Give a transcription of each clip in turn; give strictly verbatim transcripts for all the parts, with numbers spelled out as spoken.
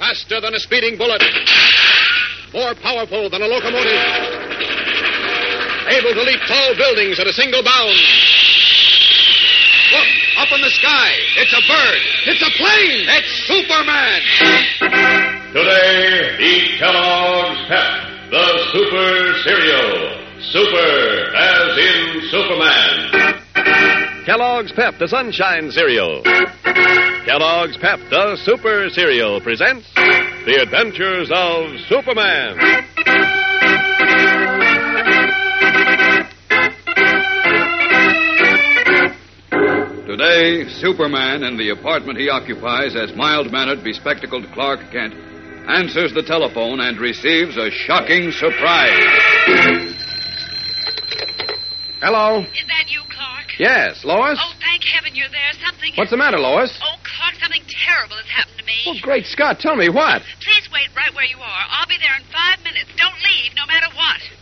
Faster than a speeding bullet. More powerful than a locomotive. Able to leap tall buildings at a single bound. Look, up in the sky. It's a bird. It's a plane. It's Superman. Today, eat Kellogg's Pep, the Super Cereal. Super, as in Superman. Kellogg's Pep, the Sunshine Cereal. Kellogg's Pep, the Super Cereal, presents The Adventures of Superman. Today, Superman, in the apartment he occupies as mild-mannered, bespectacled Clark Kent, answers the telephone and receives a shocking surprise. Hello? Is that you, Clark? Yes, Lois? Oh, thank heaven you're there. Something... What's the matter, Lois? Oh, Clark, something terrible has happened to me. Oh, great Scott, tell me what? Please wait right where you are. I'll be there in five minutes. Don't leave, no matter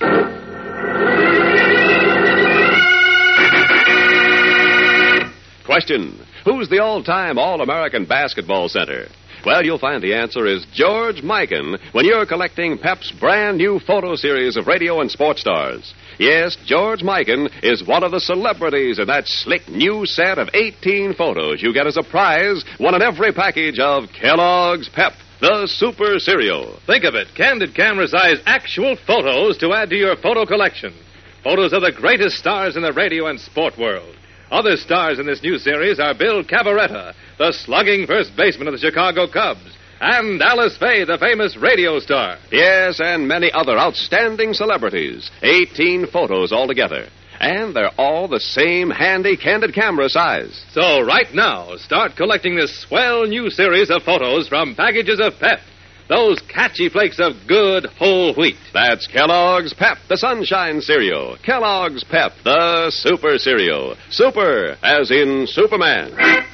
what. Question: who's the all-time All-American basketball center? Well, you'll find the answer is George Mikan when you're collecting Pep's brand new photo series of radio and sports stars. Yes, George Mikan is one of the celebrities in that slick new set of eighteen photos you get as a prize, one in every package of Kellogg's Pep, the Super Cereal. Think of it, candid camera-size actual photos to add to your photo collection. Photos of the greatest stars in the radio and sport world. Other stars in this new series are Bill Cavaretta, the slugging first baseman of the Chicago Cubs, and Alice Faye, the famous radio star. Yes, and many other outstanding celebrities. eighteen photos altogether. And they're all the same handy, candid camera size. So right now, start collecting this swell new series of photos from packages of Pep. Those catchy flakes of good whole wheat. That's Kellogg's Pep, the Sunshine Cereal. Kellogg's Pep, the Super Cereal. Super, as in Superman.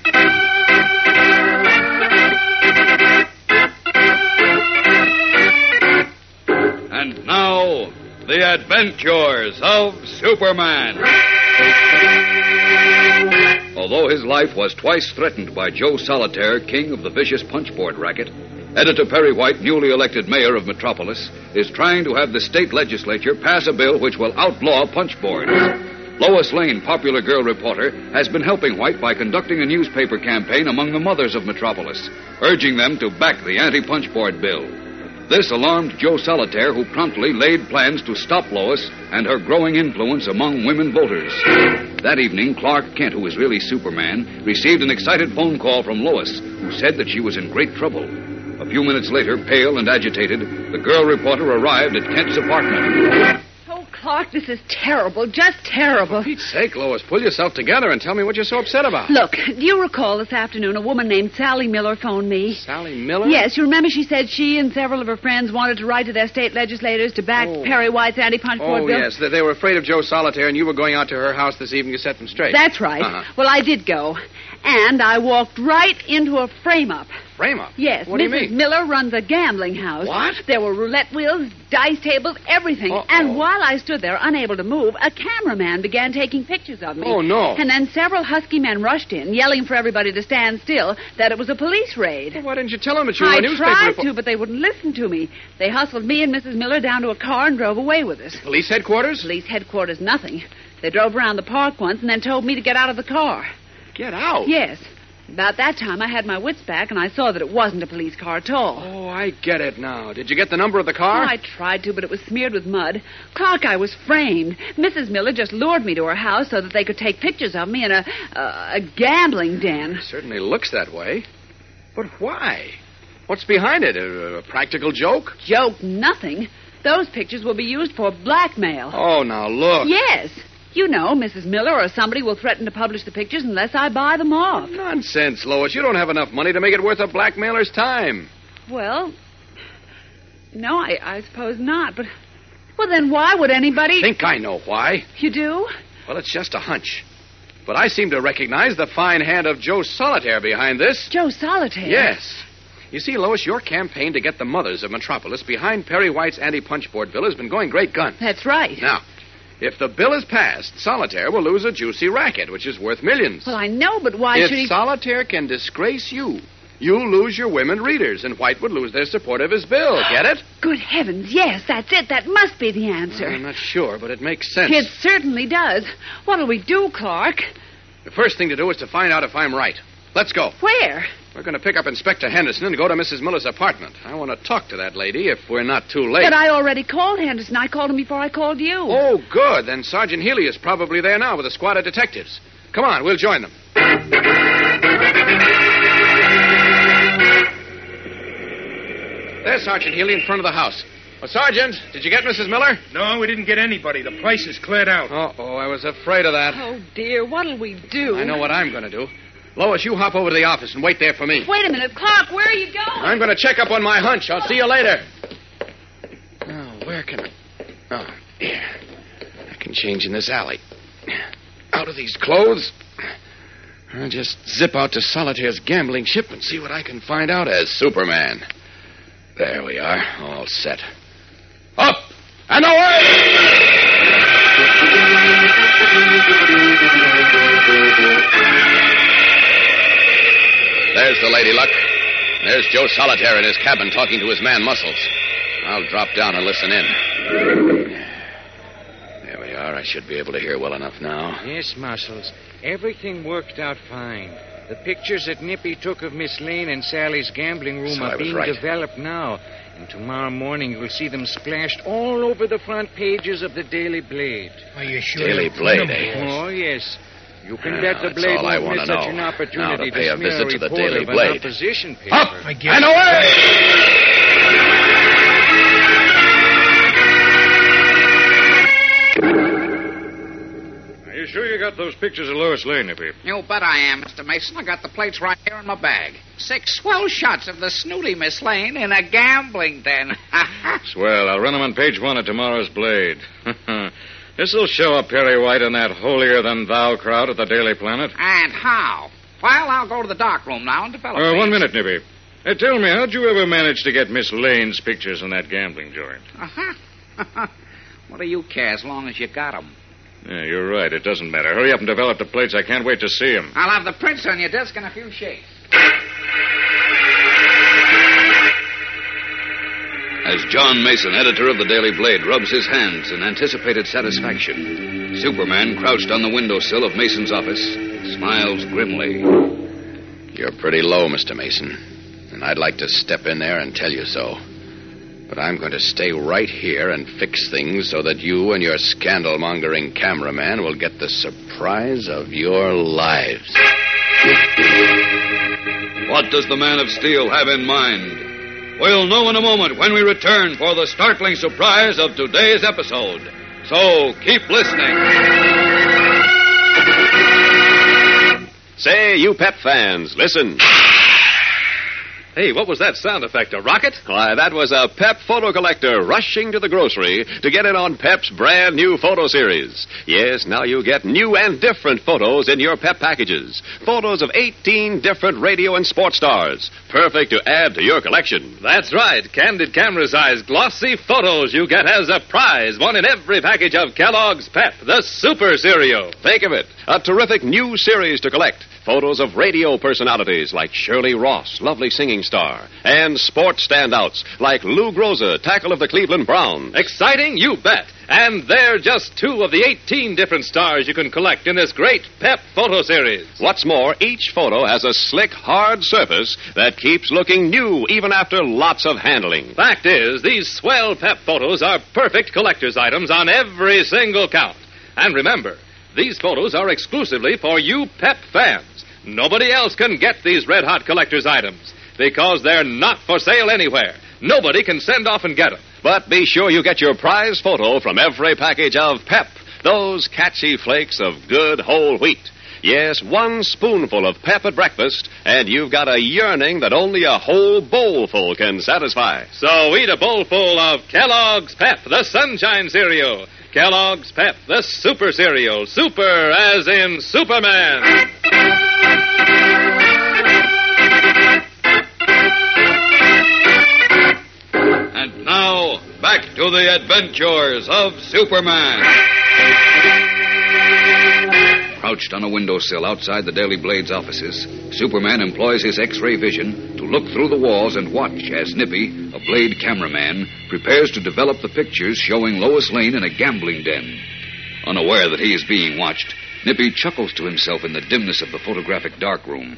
And now, the adventures of Superman. Although his life was twice threatened by Joe Solitaire, king of the vicious punchboard racket, Editor Perry White, newly elected mayor of Metropolis, is trying to have the state legislature pass a bill which will outlaw punchboards. Lois Lane, popular girl reporter, has been helping White by conducting a newspaper campaign among the mothers of Metropolis, urging them to back the anti-punchboard bill. This alarmed Joe Solitaire, who promptly laid plans to stop Lois and her growing influence among women voters. That evening, Clark Kent, who is really Superman, received an excited phone call from Lois, who said that she was in great trouble. A few minutes later, pale and agitated, the girl reporter arrived at Kent's apartment. Oh, Clark, this is terrible, just terrible. For Pete's sake, Lois, pull yourself together and tell me what you're so upset about. Look, do you recall this afternoon a woman named Sally Miller phoned me? Sally Miller? Yes, you remember she said she and several of her friends wanted to write to their state legislators to back Oh. Perry White's anti-punchboard Oh, bill? yes. They they were afraid of Joe Solitaire, and you were going out to her house this evening to set them straight. That's right. Uh-huh. Well, I did go. And I walked right into a frame-up. Frame-up? Yes, What do you Missus mean? Miller runs a gambling house. What? There were roulette wheels, dice tables, everything. Uh-oh. And while I stood there unable to move, a cameraman began taking pictures of me. Oh, no. And then several husky men rushed in, yelling for everybody to stand still, that it was a police raid. Well, why didn't you tell them that you were I a newspaper tried report- to, but they wouldn't listen to me. They hustled me and Missus Miller down to a car and drove away with us. Police headquarters? Police headquarters, nothing. They drove around the park once and then told me to get out of the car. Get out. Yes. About that time, I had my wits back, and I saw that it wasn't a police car at all. Oh, I get it now. Did you get the number of the car? Oh, I tried to, but it was smeared with mud. Clark, I was framed. Missus Miller just lured me to her house so that they could take pictures of me in a, uh, a gambling den. Certainly looks that way. But why? What's behind it? A, a practical joke? Joke nothing. Those pictures will be used for blackmail. Oh, now look. Yes. You know, Missus Miller or somebody will threaten to publish the pictures unless I buy them off. Nonsense, Lois. You don't have enough money to make it worth a blackmailer's time. Well, no, I, I suppose not. But, well, then why would anybody... I think I know why. You do? Well, it's just a hunch. But I seem to recognize the fine hand of Joe Solitaire behind this. Joe Solitaire? Yes. You see, Lois, your campaign to get the mothers of Metropolis behind Perry White's anti-punchboard bill has been going great guns. That's right. Now, if the bill is passed, Solitaire will lose a juicy racket, which is worth millions. Well, I know, but why if should he... Solitaire can disgrace you, you'll lose your women readers, and White would lose their support of his bill. Get it? Good heavens, yes, that's it. That must be the answer. I'm not sure, but it makes sense. It certainly does. What'll we do, Clark? The first thing to do is to find out if I'm right. Let's go. Where? We're going to pick up Inspector Henderson and go to Missus Miller's apartment. I want to talk to that lady if we're not too late. But I already called Henderson. I called him before I called you. Oh, good. Then Sergeant Healy is probably there now with a squad of detectives. Come on, we'll join them. There's Sergeant Healy in front of the house. Oh, Sergeant, did you get Missus Miller? No, we didn't get anybody. The place is cleared out. Uh-oh, I was afraid of that. Oh, dear, what'll we do? I know what I'm going to do. Lois, you hop over to the office and wait there for me. Wait a minute, Clark, where are you going? I'm going to check up on my hunch. I'll see you later. Oh, where can I... Oh, here. I can change in this alley. Out of these clothes. I'll just zip out to Solitaire's gambling ship and see what I can find out as Superman. There we are, all set. Up and away! There's the Lady Luck. There's Joe Solitaire in his cabin talking to his man Muscles. I'll drop down and listen in. There we are. I should be able to hear well enough now. Yes, Muscles. Everything worked out fine. The pictures that Nippy took of Miss Lane in Sally's gambling room So I are was being right. developed now. And tomorrow morning you'll see them splashed all over the front pages of the Daily Blade. Are you sure? Daily Blade, eh? Oh, yes. You can Well, bet the that's Blade all I won't wanna miss such know. an opportunity Now to pay a smear visit to the report Daily of an Blade. opposition paper. Up I guess. and away! Are you sure you got those pictures of Lois Lane, Nippy? You bet I am, Mister Mason. I got the plates right here in my bag. Six swell shots of the snooty Miss Lane in a gambling den. Swell. I'll run them on page one of tomorrow's Blade. This'll show up Perry White and that holier-than-thou crowd at the Daily Planet. And how? Well, I'll go to the dark room now and develop Uh, one things. minute, Nippy. Hey, tell me, how'd you ever manage to get Miss Lane's pictures in that gambling joint? Uh-huh. What do you care as long as you got them? Yeah, you're right. It doesn't matter. Hurry up and develop the plates. I can't wait to see them. I'll have the prints on your desk in a few shakes. As John Mason, editor of the Daily Blade, rubs his hands in anticipated satisfaction, Superman, crouched on the windowsill of Mason's office, smiles grimly. You're pretty low, Mister Mason. And I'd like to step in there and tell you so. But I'm going to stay right here and fix things so that you and your scandal-mongering cameraman will get the surprise of your lives. What does the Man of Steel have in mind? We'll know in a moment when we return for the startling surprise of today's episode. So keep listening. Say, you Pep fans, listen. Hey, what was that sound effect? A rocket? Why, that was a Pep photo collector rushing to the grocery to get in on Pep's brand new photo series. Yes, now you get new and different photos in your Pep packages. Photos of eighteen different radio and sports stars. Perfect to add to your collection. That's right. Candid camera's eyes, glossy photos you get as a prize. One in every package of Kellogg's Pep, the Super Cereal. Think of it. A terrific new series to collect. Photos of radio personalities like Shirley Ross, lovely singing star, and sports standouts like Lou Groza, tackle of the Cleveland Browns. Exciting? You bet. And they're just two of the eighteen different stars you can collect in this great Pep photo series. What's more, each photo has a slick, hard surface that keeps looking new even after lots of handling. Fact is, these swell Pep photos are perfect collector's items on every single count. And remember, these photos are exclusively for you Pep fans. Nobody else can get these red-hot collector's items because they're not for sale anywhere. Nobody can send off and get them. But be sure you get your prize photo from every package of Pep, those catchy flakes of good whole wheat. Yes, one spoonful of Pep at breakfast, and you've got a yearning that only a whole bowlful can satisfy. So eat a bowlful of Kellogg's Pep, the Sunshine Cereal. Kellogg's Pep, the Super Cereal. Super as in Superman. And now, back to the adventures of Superman. Crouched on a windowsill outside the Daily Blade's offices, Superman employs his X-ray vision to look through the walls and watch as Nippy, a Blade cameraman, prepares to develop the pictures showing Lois Lane in a gambling den. Unaware that he is being watched, Nippy chuckles to himself in the dimness of the photographic darkroom.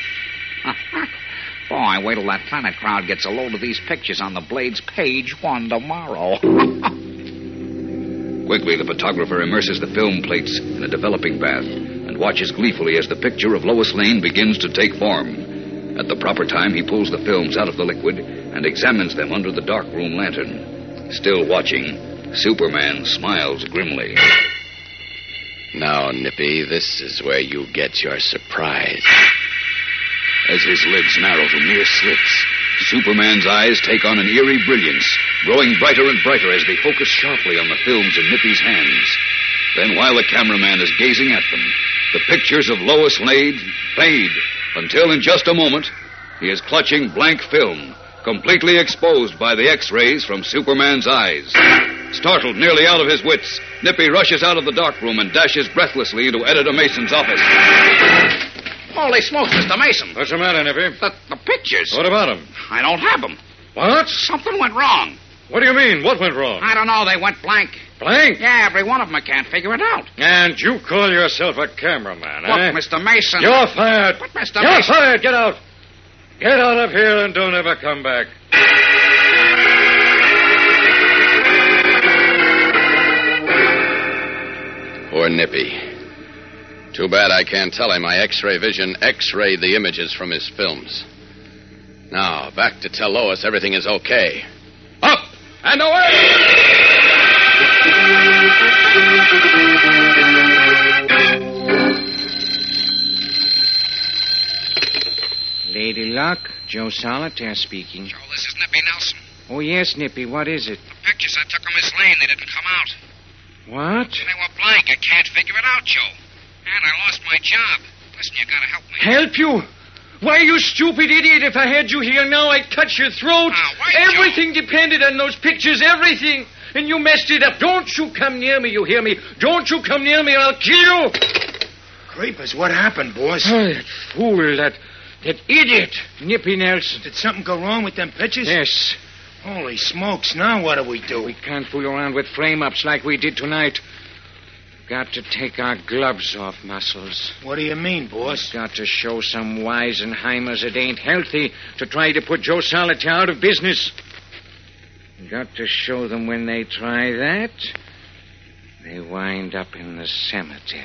Boy, wait till that Planet crowd gets a load of these pictures on the Blade's page one tomorrow. Quickly, the photographer immerses the film plates in a developing bath and watches gleefully as the picture of Lois Lane begins to take form. At the proper time, he pulls the films out of the liquid and examines them under the darkroom lantern. Still watching, Superman smiles grimly. Now, Nippy, this is where you get your surprise. As his lids narrow to mere slits, Superman's eyes take on an eerie brilliance, growing brighter and brighter as they focus sharply on the films in Nippy's hands. Then, while the cameraman is gazing at them, the pictures of Lois Lane fade, until in just a moment, he is clutching blank film, completely exposed by the X-rays from Superman's eyes. Startled nearly out of his wits, Nippy rushes out of the darkroom and dashes breathlessly into Editor Mason's office. Holy smokes, Mister Mason. What's the matter, Nippy? The, the pictures. What about them? I don't have them. What? Something went wrong. What do you mean? What went wrong? I don't know. They went blank. Blank? Yeah, every one of them. I can't figure it out. And you call yourself a cameraman, Look, eh? Mister Mason. You're fired. But, Mister You're Mason. fired. Get out. Get out of here and don't ever come back. Poor Nippy. Too bad I can't tell him my X-ray vision X-rayed the images from his films. Now, back to tell Lois everything is okay. Up and away! Lady Luck, Joe Solitaire speaking. Joe, this is Nippy Nelson. Oh, yes, Nippy. What is it? The pictures I took of Miss Lane, they didn't come out. What? They were blank. I can't figure it out, Joe. And I lost my job. Listen, you gotta help me. Help you? Why, you stupid idiot, if I had you here now, I'd cut your throat. Now, wait, everything Joe. Depended on those pictures, everything. And you messed it up. Don't you come near me, you hear me? Don't you come near me or I'll kill you. Creepers, what happened, boss? Oh, that fool, that, that idiot, Nippy Nelson. Did something go wrong with them pictures? Yes. Holy smokes, now what do we do? We can't fool around with frame-ups like we did tonight. Got to take our gloves off, Muscles. What do you mean, boss? Got to show some Weisenheimers it ain't healthy to try to put Joe Solitaire out of business. Got to show them when they try that, they wind up in the cemetery.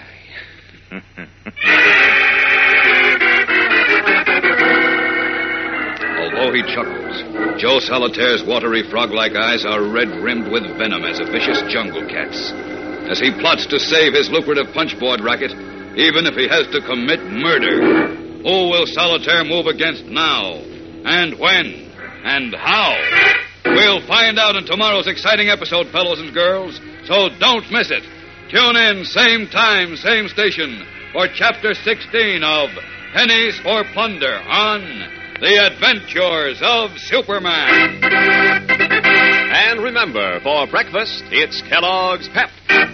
Although he chuckles, Joe Solitaire's watery frog-like eyes are red-rimmed with venom as a vicious jungle cat's. As he plots to save his lucrative punchboard racket, even if he has to commit murder. Who will Solitaire move against now? And when? And how? We'll find out in tomorrow's exciting episode, fellows and girls, so don't miss it. Tune in, same time, same station, for Chapter sixteen of Pennies for Plunder on The Adventures of Superman. And remember, for breakfast, it's Kellogg's Pep.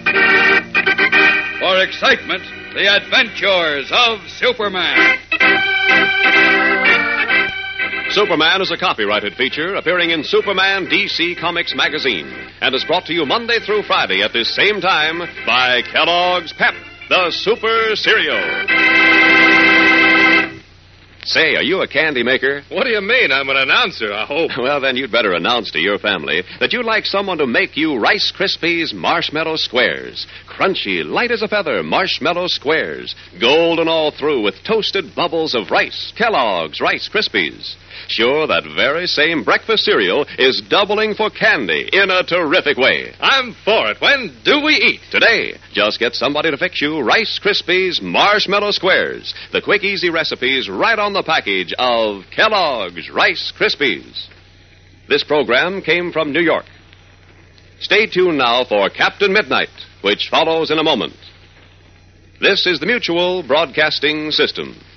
For excitement, The Adventures of Superman. Superman is a copyrighted feature appearing in Superman D C Comics magazine and is brought to you Monday through Friday at this same time by Kellogg's Pep, the Super Cereal. Say, are you a candy maker? What do you mean? I'm an announcer, I hope. Well, then you'd better announce to your family that you'd like someone to make you Rice Krispies Marshmallow Squares. Crunchy, light as a feather marshmallow squares. Golden all through with toasted bubbles of rice. Kellogg's Rice Krispies. Sure, that very same breakfast cereal is doubling for candy in a terrific way. I'm for it. When do we eat? Today. Just get somebody to fix you Rice Krispies Marshmallow Squares. The quick, easy recipes right on the package of Kellogg's Rice Krispies. This program came from New York. Stay tuned now for Captain Midnight, which follows in a moment. This is the Mutual Broadcasting System.